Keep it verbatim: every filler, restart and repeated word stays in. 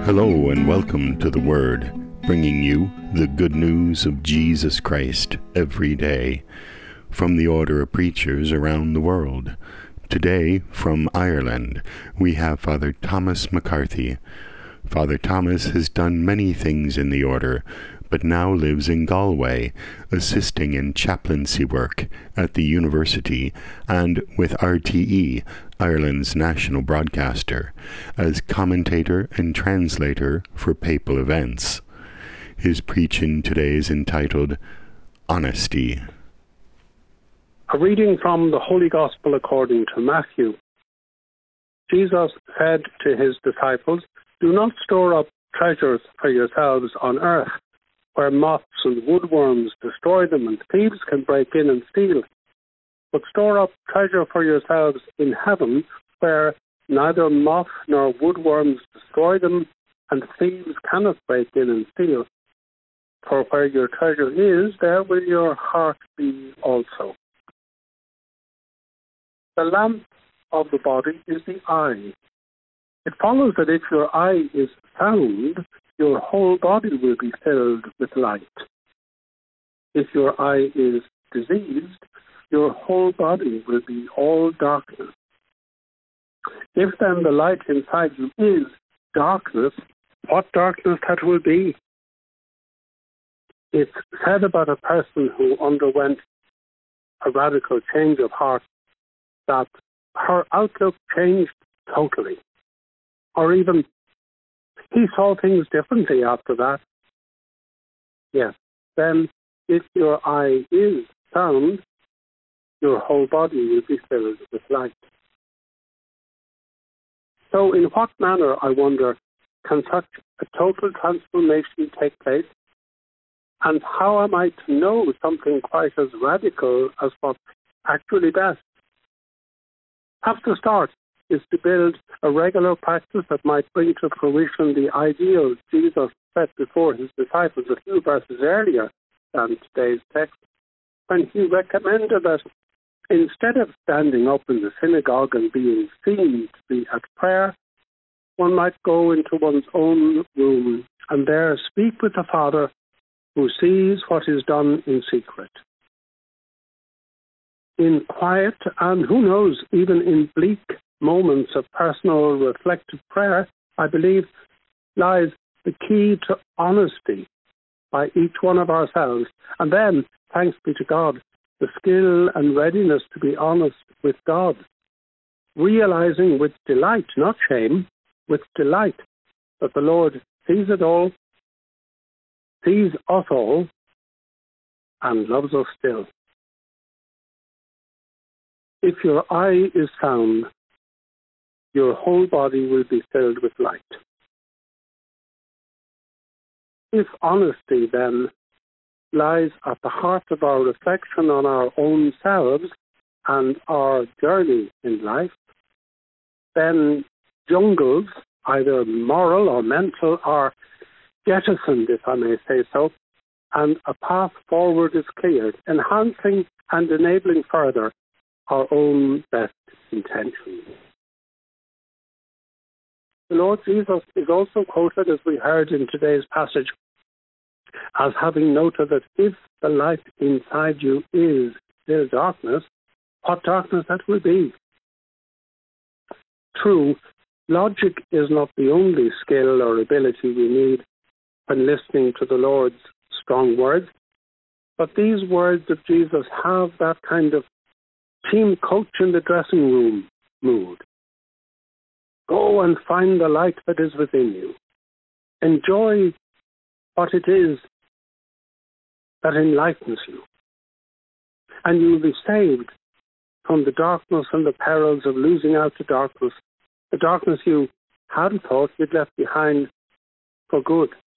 Hello and welcome to The Word, bringing you the good news of Jesus Christ every day from the order of preachers around the world. Today, from Ireland, we have Father Thomas McCarthy. Father Thomas has done many things in the order, but now lives in Galway, assisting in chaplaincy work at the university and with R T E, Ireland's national broadcaster, as commentator and translator for papal events. His preaching today is entitled Honesty. A reading from the Holy Gospel according to Matthew. Jesus said to his disciples, "Do not store up treasures for yourselves on earth, where moths and woodworms destroy them and thieves can break in and steal. But store up treasure for yourselves in heaven, where neither moth nor woodworms destroy them, and thieves cannot break in and steal. For where your treasure is, there will your heart be also." The lamp of the body is the eye. It follows that if your eye is sound, your whole body will be filled with light. If your eye is diseased, your whole body will be all darkness. If then the light inside you is darkness, what darkness that will be? It's said about a person who underwent a radical change of heart that her outlook changed totally. Or even, he saw things differently after that. Yes, then if your eye is sound, your whole body will be filled with light. So in what manner, I wonder, can such a total transformation take place? And how am I to know something quite as radical as what's actually best? Perhaps the start is to build a regular practice that might bring to fruition the ideals Jesus set before his disciples a few verses earlier than today's text, when he recommended that instead of standing up in the synagogue and being seen to be at prayer, one might go into one's own room and there speak with the Father who sees what is done in secret. In quiet and, who knows, even in bleak moments of personal reflective prayer, I believe, lies the key to honesty by each one of ourselves. And then, thanks be to God, the skill and readiness to be honest with God, realizing with delight, not shame, with delight, that the Lord sees it all, sees us all, and loves us still. If your eye is sound, your whole body will be filled with light. If honesty, then, lies at the heart of our reflection on our own selves and our journey in life, then jungles, either moral or mental, are jettisoned, if I may say so, and a path forward is cleared, enhancing and enabling further our own best intentions. The Lord Jesus is also quoted, as we heard in today's passage, as having noted that if the light inside you is still darkness, what darkness that will be. True, logic is not the only skill or ability we need when listening to the Lord's strong words, but these words of Jesus have that kind of team coach in the dressing room mood. Go and find the light that is within you. Enjoy what it is that enlightens you. And you will be saved from the darkness and the perils of losing out to darkness, the darkness you hadn't thought you'd left behind for good.